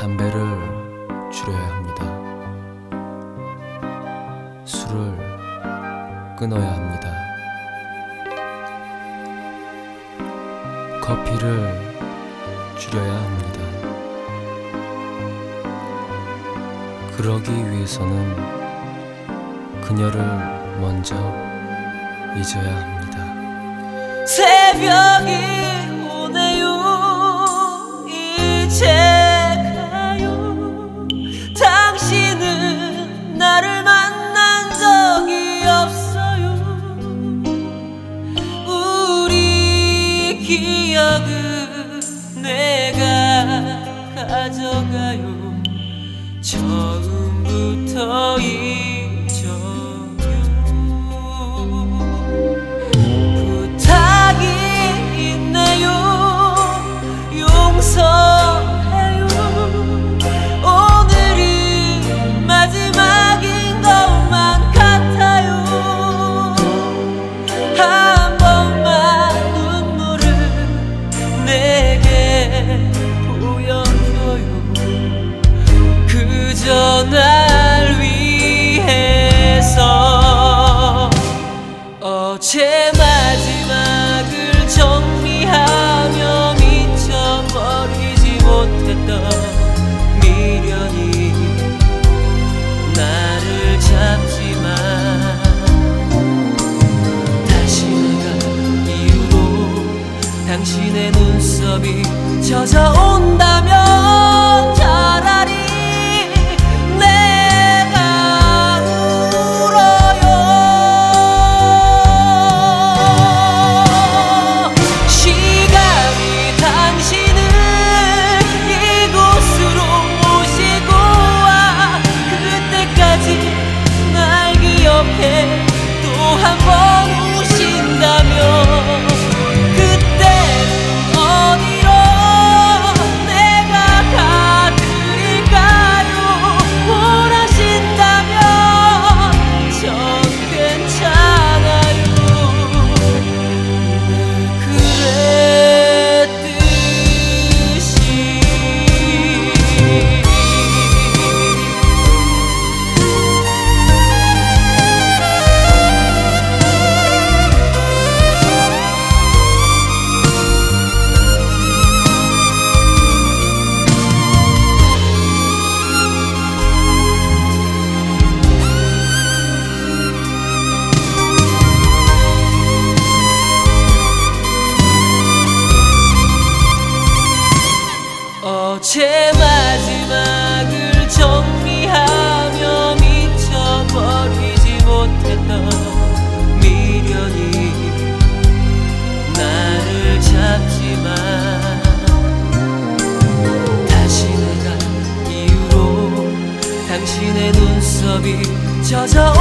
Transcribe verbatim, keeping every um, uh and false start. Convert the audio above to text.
담배를 줄여야 합니다. 술을 끊어야 합니다. 커피를 줄여야 합니다. 그러기 위해서는 그녀를 먼저 잊어야 합니다. 새벽이 오네요. 이제 가요. 당신은 나를 만난 적이 없어요. 우리 기억은 내가 가져가요. 처음부터 잊어요. 부탁이 있네요. 용서해요. 오늘이 마지막인 것만 같아요. 한 번만 눈물을 내게 보여줘요. 그저 날 위해서. 어제 마지막을 정리하며 미쳐버리지 못했던 미련이 나를 잡지만, 다시 내가 이후로 당신의 눈썹이 젖어온다면 차라리 내가 울어요. 시간이 당신을 이곳으로 모시고 와. 그때까지 날 기억해. 또 한 번 우신다면 그때는 어디로 내가 가드릴까요? 원하신다면 전 괜찮아요. 늘 그랬듯이. 어제 마지막을 정리하며 미쳐버리지 못했던 미련이 나를 잡지만, 다시 내가 이후로 당신의 눈썹이 젖어